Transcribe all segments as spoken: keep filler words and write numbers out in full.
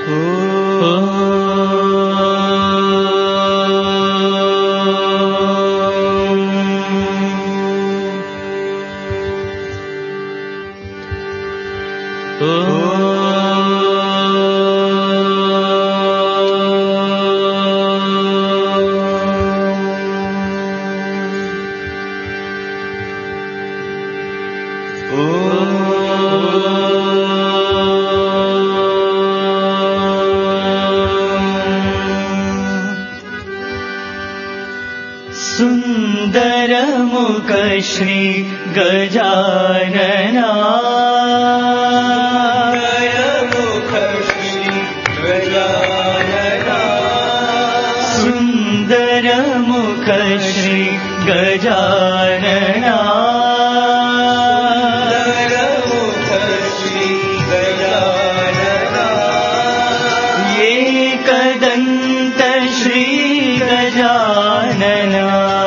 सुन्दरमुख श्री गजानना सुन्दरमुख श्री गजानना सुन्दरमुख श्री गजानना सुन्दरमुख श्री गजानना एकदन्त श्री गजानना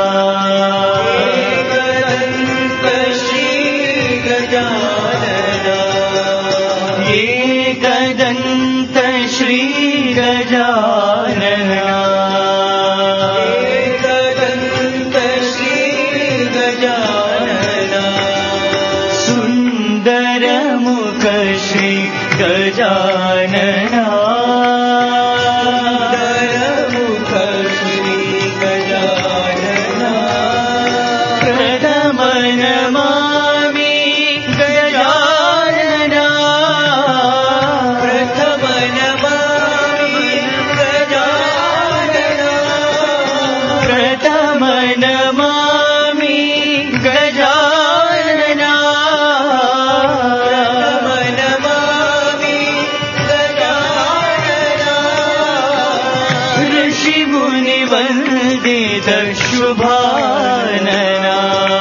एकदन्त श्री गजानना एकदन्त श्री गजानना सुन्दरमुख श्री गजानना सुन्दरमुख श्री गजानना प्रथम नमामि गजानना प्रथम नमामि गजानना प्रथम नमामि गजानना प्रथम नमामि गजानना ऋषिमुनिवन्दित शुभानना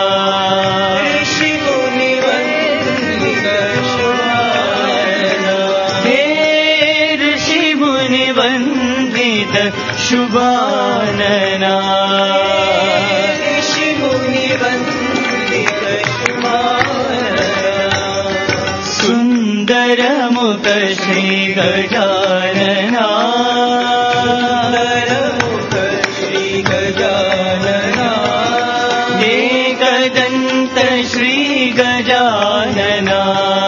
ऋषिमुनिवन्दित शुभानना हे ऋषिमुनिवन्दित शुभानना ऋषिमुनिवन्दित शुभानना सुन्दरमुख श्री गजानना सुन्दरमुख श्री गजानना एकदन्त श्री गजानना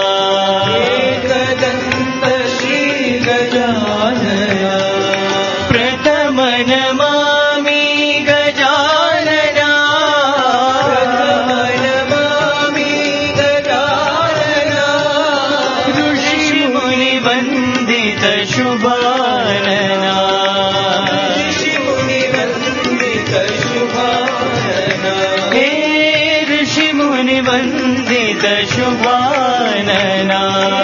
एकदन्त श्री गजानना प्रथम नमामि गजानना प्रथम नमामि गजानना ऋषिमुनिवन्दित शुभानना ऋषिमुनिवन्दित शुभानना हे ऋषिमुनिवन्दित शुभानना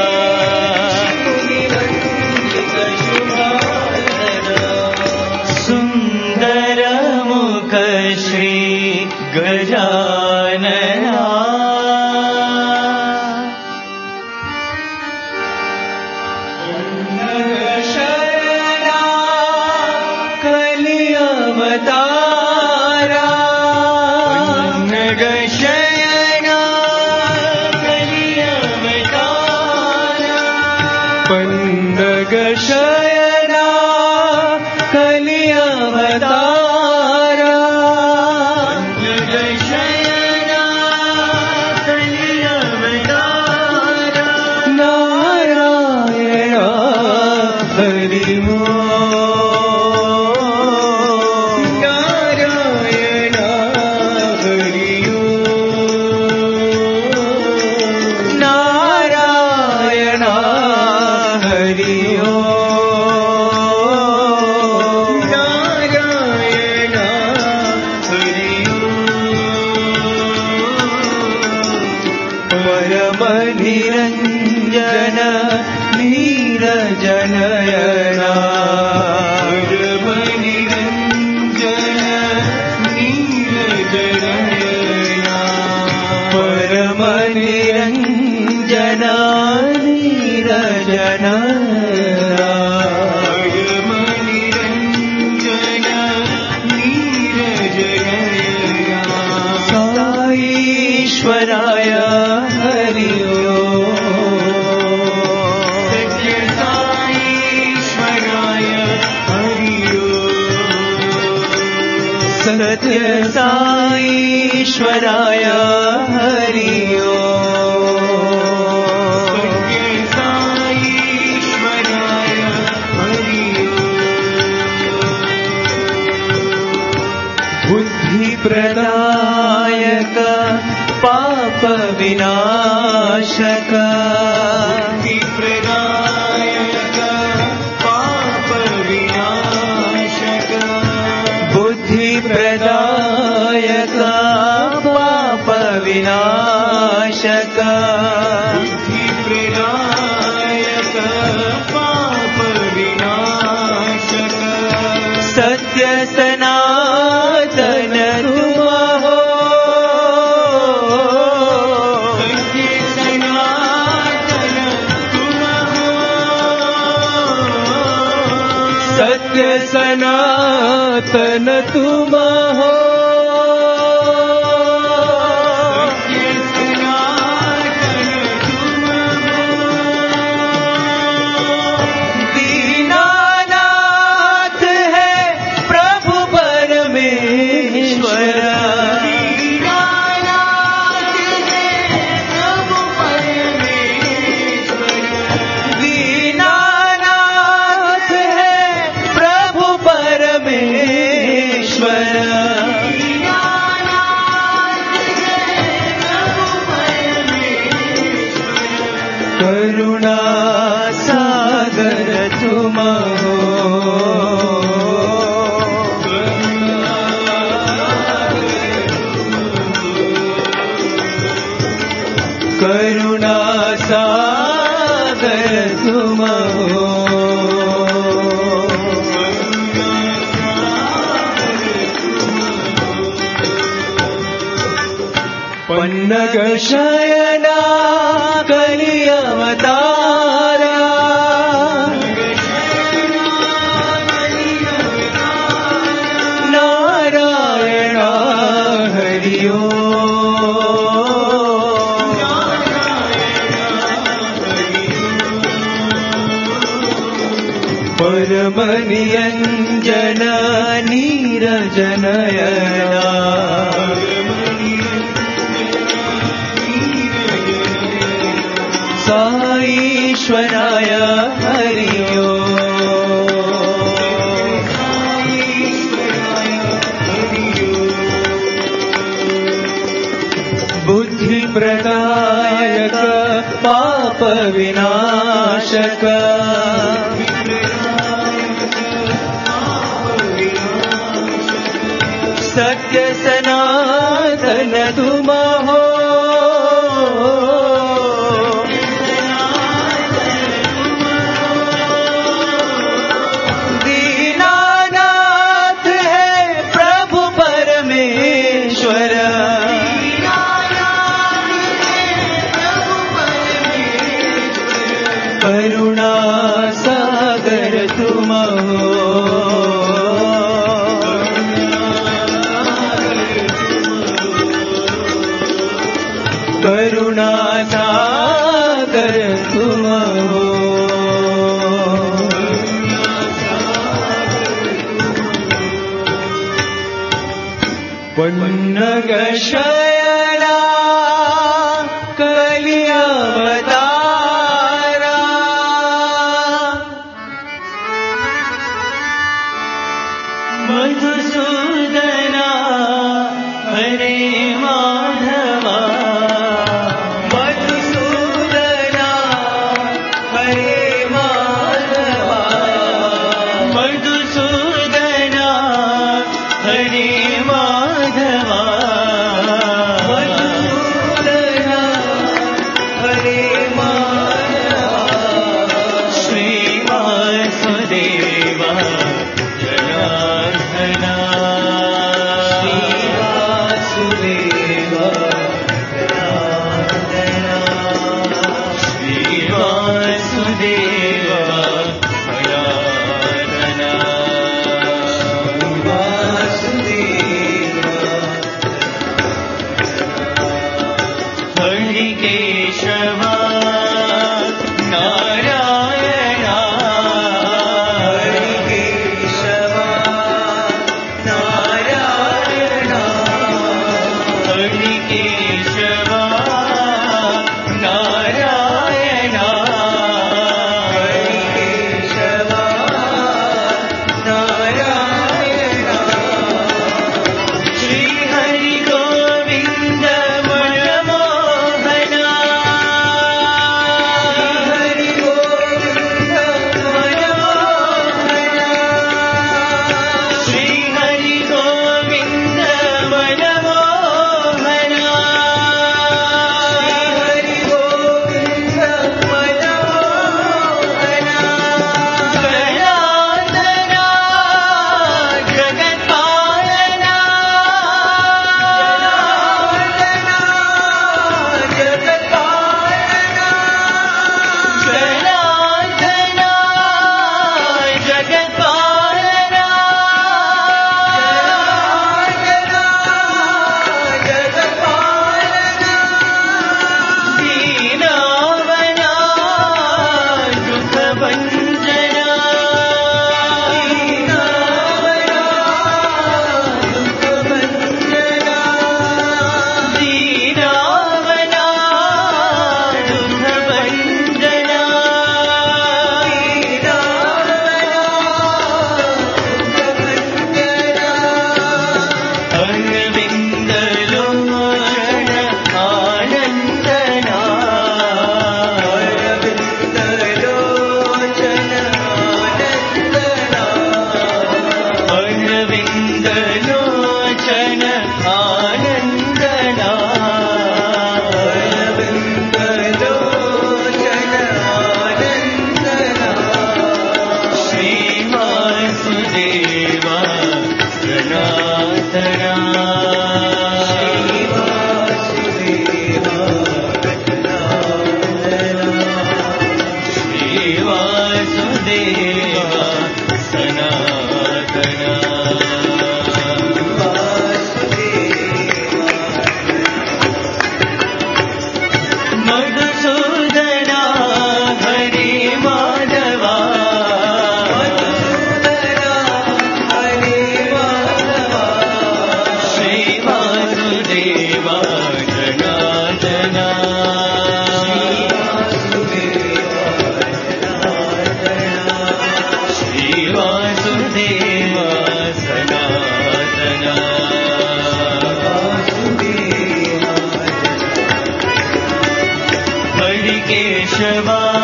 ऋषिमुनिवन्दित शुभानना सुन्दरमुख श्री गजानना शरणा कलिअवतारा नगशयना कलिअवतारा पन्नगशयना कलिअवतारा नगशयना कलिअवतारा नारायण हरि नारायण हरि नारायण हरि नारायण हरि परम निरञ्जन नीरजनयना परम निरञ्जन नीरजनयना परम निरञ्जन नीरजनयना परम निरञ्जन नीरजनयना साईश्वराय हरि ओम ईश्वराय हरि ओम। ईश्वराय हरि बुद्धि प्रदायक पाप विनाशक प्रदायक पाप विनाशक बुद्धि प्रदायक पाप विनाशक बुद्धि प्रदायक पाप विनाशक सत्य सनातन तुम हो सत्य सनातन तुम हो सत्य सनातन तुम हो सत्य सनातन तुम हो दीनानाथ है प्रभु परमेश्वर दीनानाथ है प्रभु परमेश्वर दीनानाथ है प्रभु परमेश्वर करुणा सागर तुम हो करुणा सागर तुम हो पन्नग शयना कलि अवतारा नारायण हरि ओम। परम निरंजन नीरजनयना ईश्वराय हरि बुद्धि प्रदायक पाप विनाशक सत्य सनातन तुम हो दीनानाथ है प्रभु परमेश्वर करुणा सागर तुम हो करुणा सागर तुम हो पन्नग शयना कलि अवतारा मधुसूदना हरे माधवा मधुसूदना हरे माधवा मधुसूदना हरे माधवा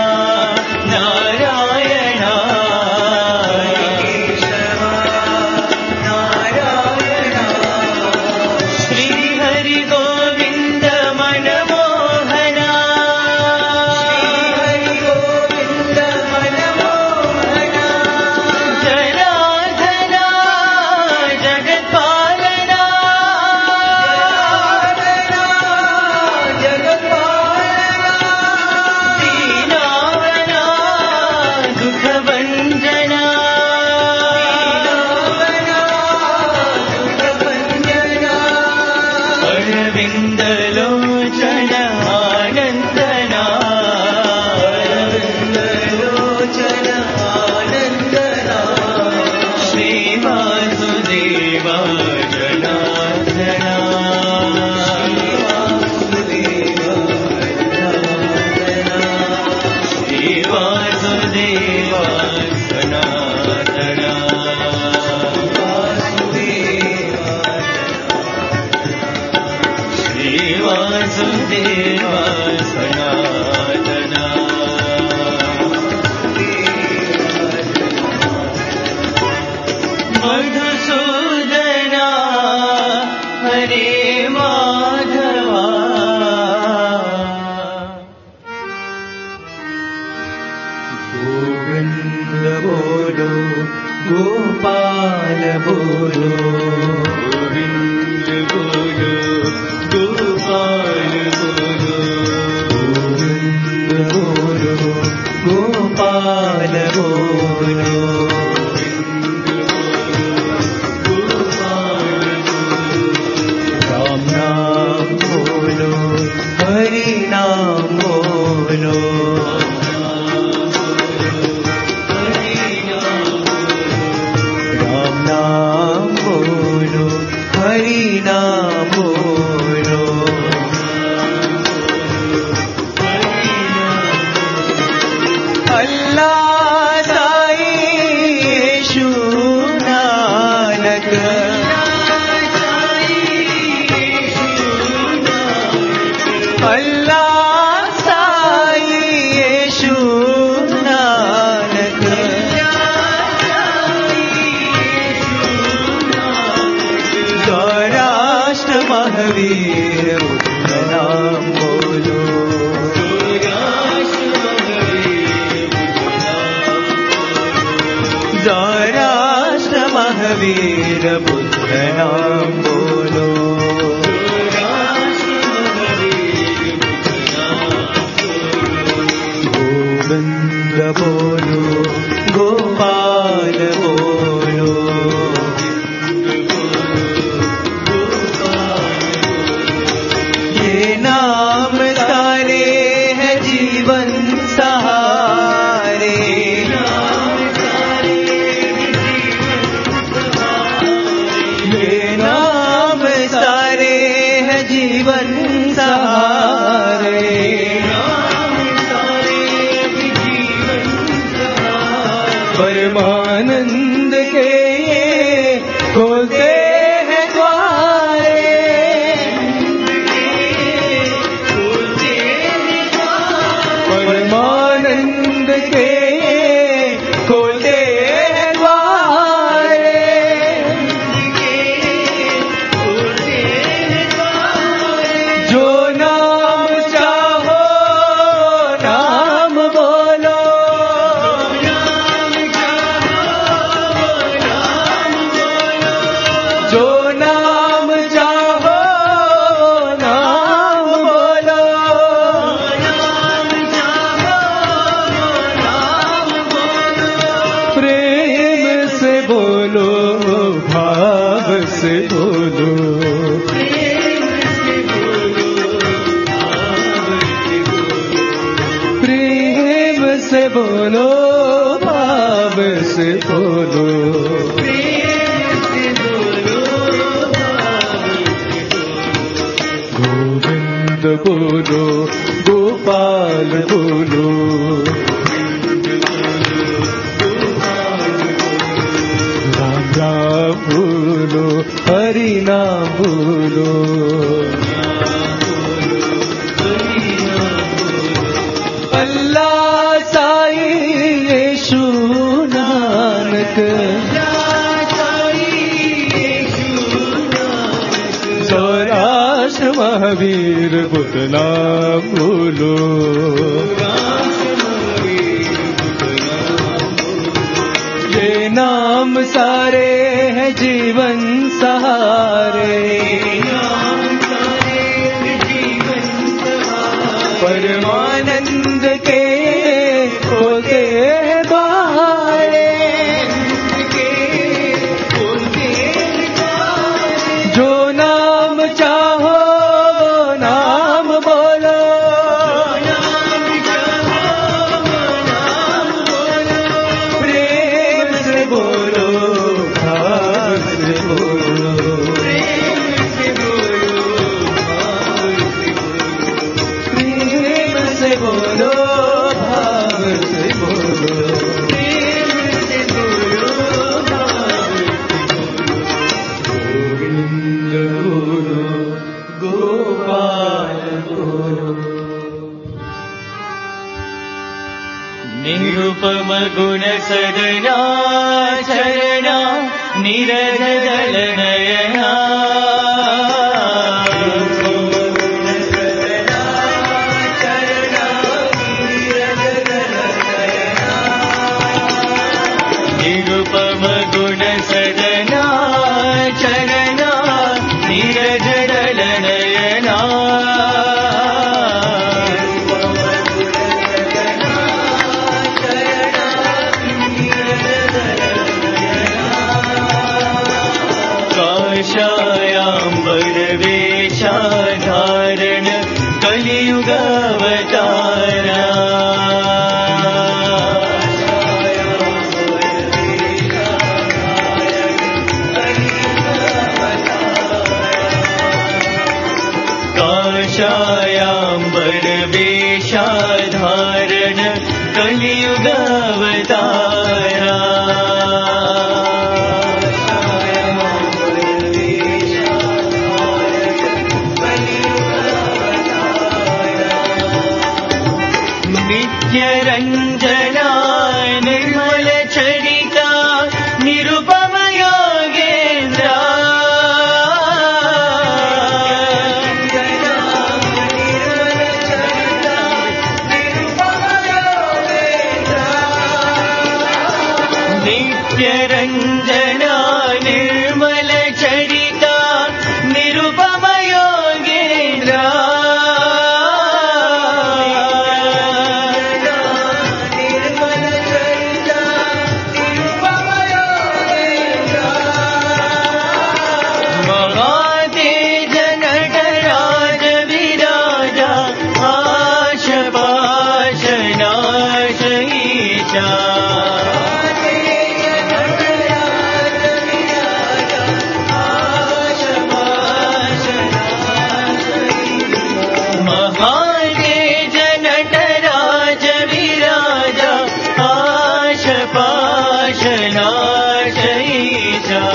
नारायण केशव नारायण श्री हरि गोविंद मनमोहन श्री हरि गोविंद मनमोहन जनार्दन जगत्पालना जगत्पालना दीनावना दुःखभञ्जना दीनावना दुःखभञ्जना अरविन्दलोचन आनन्दना अरविन्दलोचन आनन्दना श्रीवासुदेव जनार्दना श्रीवासुदेव जनार्दना श्रीवासुदेव सनातना मधुसूदना हरे माधवा गोविंद बोलो गोपाल बोलो गोविंद बोलो गोपाल बोलो गोविंद बोलो गोपाल बोलो राम नाम बोलो हरि नाम बोलो राम नाम बोलो हरि नाम बोलो अल्लाह साई यीशु नानक अल्लाह साई यीशु नानक सौराष्ट्र महावीर बुद्ध नाम बोलो सौराष्ट्र महावीर बुद्ध नाम बोलो गोविंद बोलो गोपाल बोलो ये नाम सारे है जीवन सहारे ये नाम सारे है जीवन सहारे परमानंद के ये खोलते हैं द्वारे परमानंद के ये खोलते हैं द्वारे जो नाम चाहो नाम बोलो जो नाम चाहो नाम बोलो प्रेम से बोलो भाव से बोलो प्रेम से बोलो भाव से बोलो गोविंद बोलो गोपाल बोलो राम राम बोलो हरि नाम बोलो अल्लाह महावीर पुतना बोलो। ये नाम सारे है जीवन सहारे, परमानंद के होते हैं बहारे, जो नाम चाहो वो नाम बोलो, प्रेम से बोलो, भाव से बोलो, प्रेम से बोलो, भाव से बोलो, प्रेम से बोलो, भाव से गोविंद बोलो, गोपाल बोलो। निरुपम गुण सदना चरणा नीरज जल नयना, निरुपम गुण सदना चरणा नीरज जल नयना, काशायाम्बर वेशाधारण कलियुग अवतारा, काशायाम्बर वेशाधारण कलियुग अवतारा, नित्य रंजना निर्मल चरिता निरुपम योगेन्द्र, नित्य रंजना निर्मल चरिता निरुपम योगेन्द्र, महातेज नटराज विराजा आश पाश नाश ईशा, महातेज नटराज विराजा आश पाश नाश ईशा,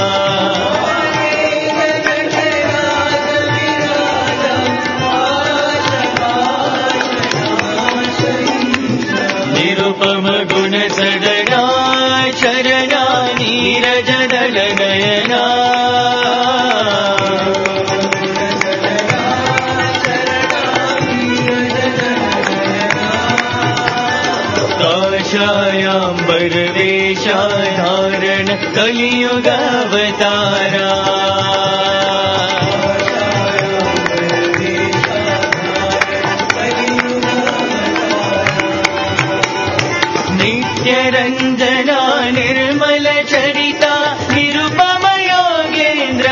निरुपम गुण सदना चरणा नीरज दल नयना, काशायाम्बर वेशाधारण कलियुग अवतारा, नित्य रंजना निर्मल चरिता निरुपम योगेन्द्र,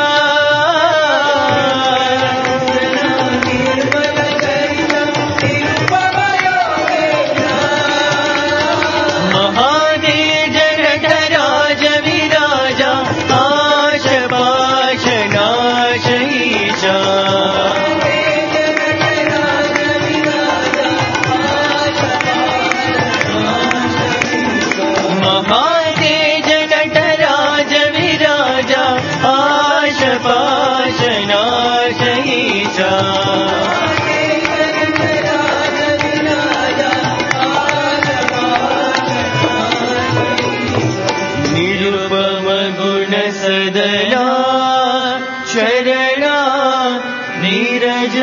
महातेज नटराज विराजा आश पाश नाश ईशा, महातेज नटराज विराजा आश पाश नाश ईशा, निरुपम गुण सदना चरणा नीरज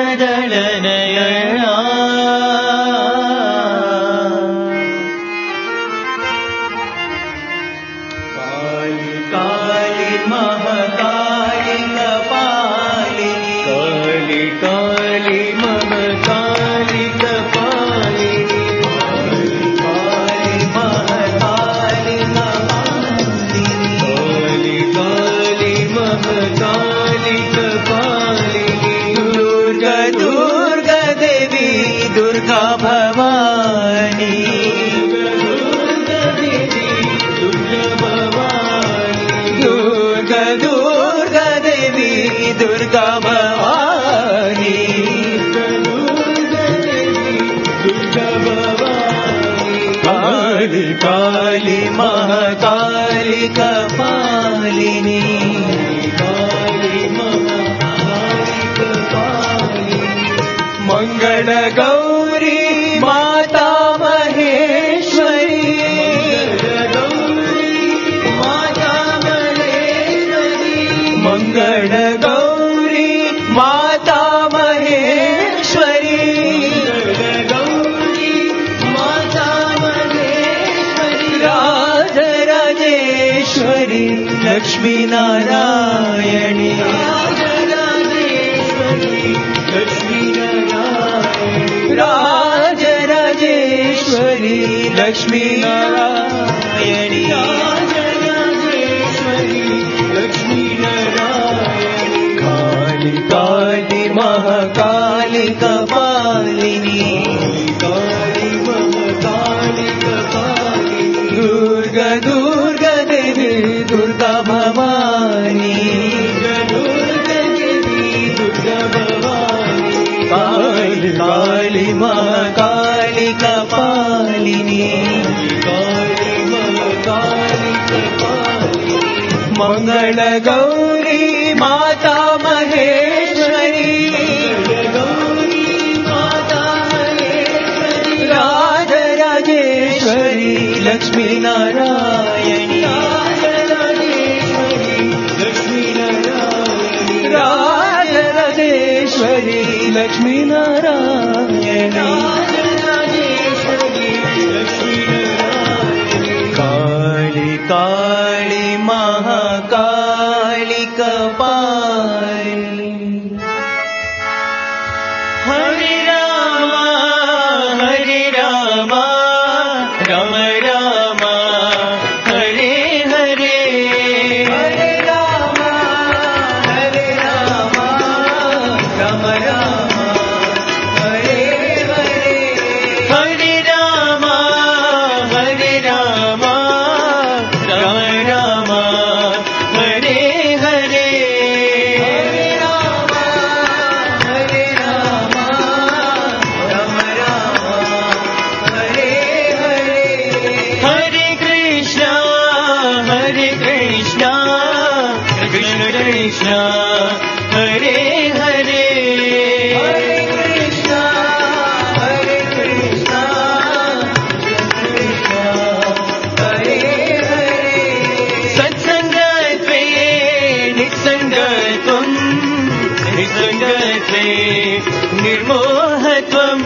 काली काली महाकाली कपालिनी काली महाकाली कपालिनी मंगल गौरी माता महेश्वरी माता महेश्वरी मंगल गौरी माता महेश्वरी गौरी माता महेश्वरी राज राजेश्वरी लक्ष्मी नारायणी राज राजेश्वरी लक्ष्मी नारायणी राज राजेश्वरी लक्ष्मी नारायणी राज राजेश्वरी लक्ष्मी नारायणी काली काली महाकाली कपालिनी काली महाकाली कपालिनी दुर्गा दुर्गा देवी दुर्गा भवानी दुर्गा देवी दुर्गा भवानी काली काली महाकाली कपालिनी काली महाकाली कपालिनी मंगल गौरी माता महेश्वरी गौरी माता महेश्वरी राज राजेश्वरी लक्ष्मी नारायणी राज राजेश्वरी लक्ष्मी नारायणी राज राजेश्वरी लक्ष्मी नारायणी राज राजेश्वरी लक्ष्मी नारायणी काली काली महाकाली कपालिनी हरे रामा हरे रामा राम राम हरे हरे हरे रामा हरे रामा राम राम हरे हरे हरे रामा हरे रामा राम राम हरे हरे हरे रामा हरे रामा राम राम हरे हरे हरे कृष्णा हरे कृष्णा कृष्ण कृष्ण हरे हरे हरे कृष्णा हरे कृष्णा कृष्ण हरे हरे सत्संगत्वे निस्संगत्वं निस्संगत्वे निर्मोहत्वं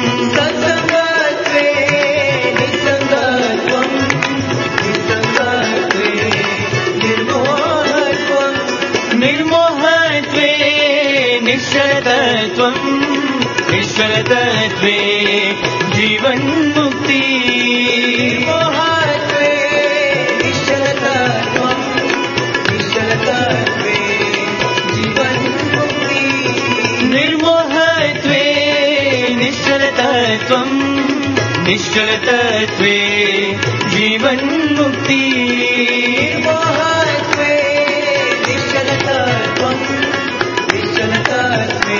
सत्संगत्वे निस्संगत्वं निस्संगत्वे निर्मोहत्वं निर्मोहत्वे निश्चलतत्वं निश्चलतत्वे जीवन्मुक्ति निर्मोहत्वे निश्चलतत्वं निश्चलतत्वे जीवन्मुक्ति निर्मोहत्वे निश्चलतत्वं निश्चलतत्वे जीवन्मुक्ति निर्मोहत्वे निश्चलतत्वं निश्चलतत्वे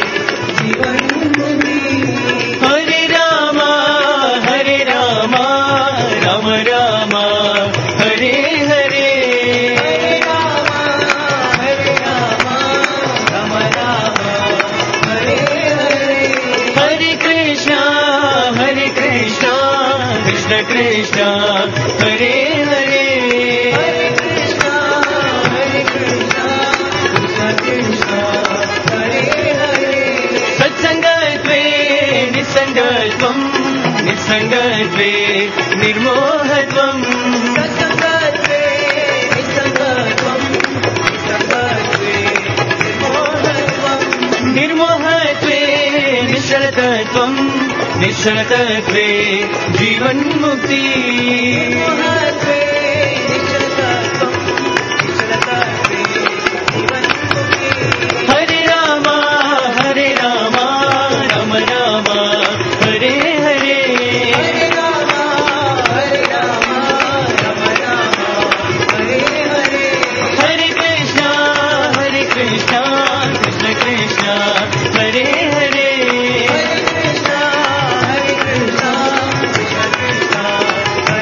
जीवन्मुक्ति हरे रामा हरे रामा राम राम हरे हरे हरे रामा हरे रामा राम राम हरे हरे हरे कृष्णा हरे कृष्णा कृष्ण कृष्ण हरे हरे हरे कृष्णा हरे कृष्णा कृष्ण कृष्ण हरे हरे सत्संगत्वे निस्संगत्वं निस्संगत्वे निर्मोहत्वं सत्संगत्वे निस्संगत्वं निस्संगत्वे निर्मोहत्वं निर्मोहत्वे निश्चलतत्वं निश्चलतत्वे जीवन्मुक्ति निर्मोहत्वे निश्चलतत्वं निश्चलतत्वे जीवन्मुक्ति हरे रामा हरे रामा राम राम हरे हरे हरे रामा हरे रामा राम राम हरे हरे हरे कृष्णा हरे कृष्णा कृष्ण कृष्ण हरे हरे हरे कृष्णा हरे कृष्णा कृष्ण कृष्ण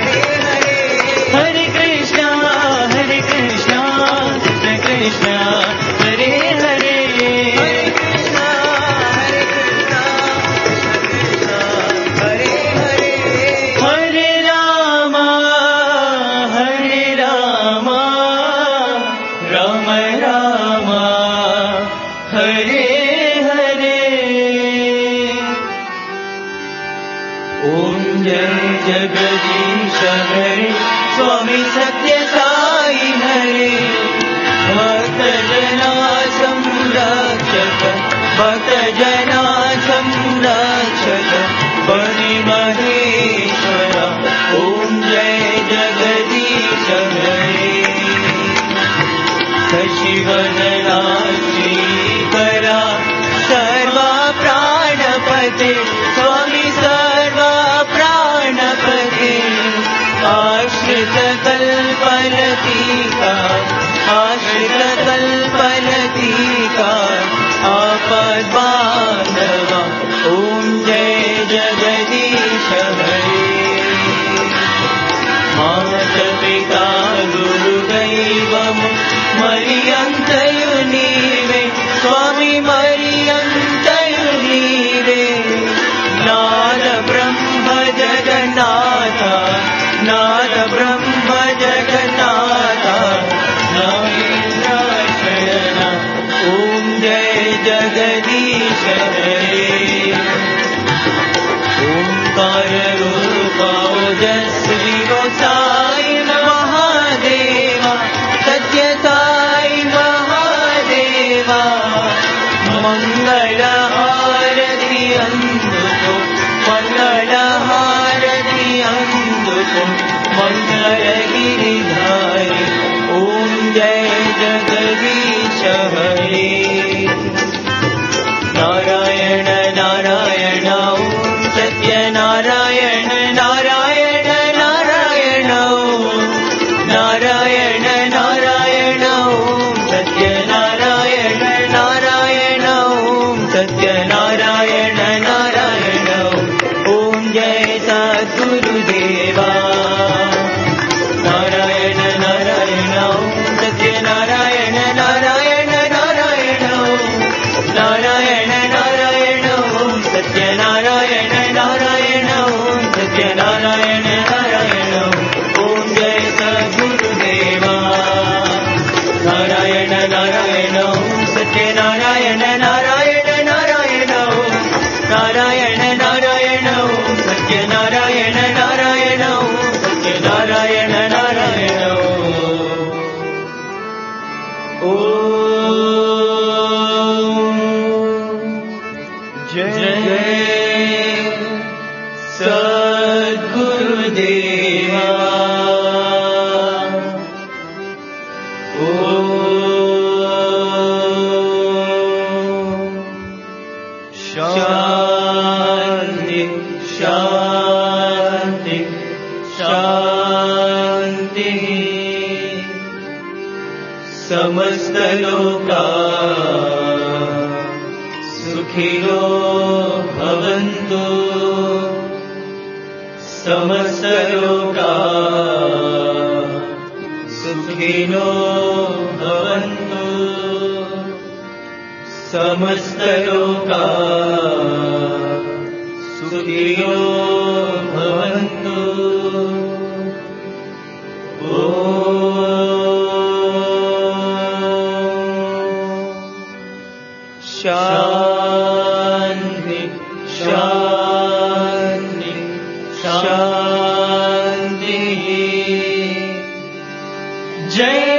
जगदीश हरे स्वामी सत्य साई हरे भक्त जना संरक्षक भक्त जना संरक्षक बलि महेश्वर ओम जय जगदीश हरे शशिवदना श्रीकरा सर्वा प्राणपते स्वामी सर्वा प्राणपते आश्रित कल्पलतिका आश्रित कल्पलतिका आपद बांधवा ओम जय जगदीश हरे मात पिता गुरु दैवम मरियंतयु नीवे स्वामी मरियंतयु नीवे नाद ब्रह्म जगन्नाथ नाद ब्रह्म जगन्नाथ नागेन्द्र शयन ओम जय जगदीश हरे ओंकार रूप ओजस्वी वो साई महादेवा सत्य साई महादेवा मंगल हारति अंधुको मंगल हारति अंधुको मंगल गिरिधारी ओम जय जगदीश हरे नारायण नारायण ओम सत्य नारायण नारायण नारायण ओम नारायण नारायण ओम सत्य नारायण नारायण ओम सत्य नारायण नारायण ओम जय सद्गुरुदेवा नारायण नारायण ओम सत्य नारायण नारायण नारायण ओम नारायण नारायण ओम सत्य नारायण नारायण ओम सत्य नारायण नारायण ओम जय सद्गुरुदेवा नारायण नारायण ओम सत्य नारायण नारायण नारायण ओम नारायण नारायण ओम सत्य नारायण नारायण ओम सत्य नारायण नारायण ओम जय सद्गुरुदेवा शांति शांति शांति समस्त लोका सुखिनो भवन्तु समस्त लोका सुखिनो भवन्तु समस्त लोका सुखिनो भवन्तु शांति शांति शांति जय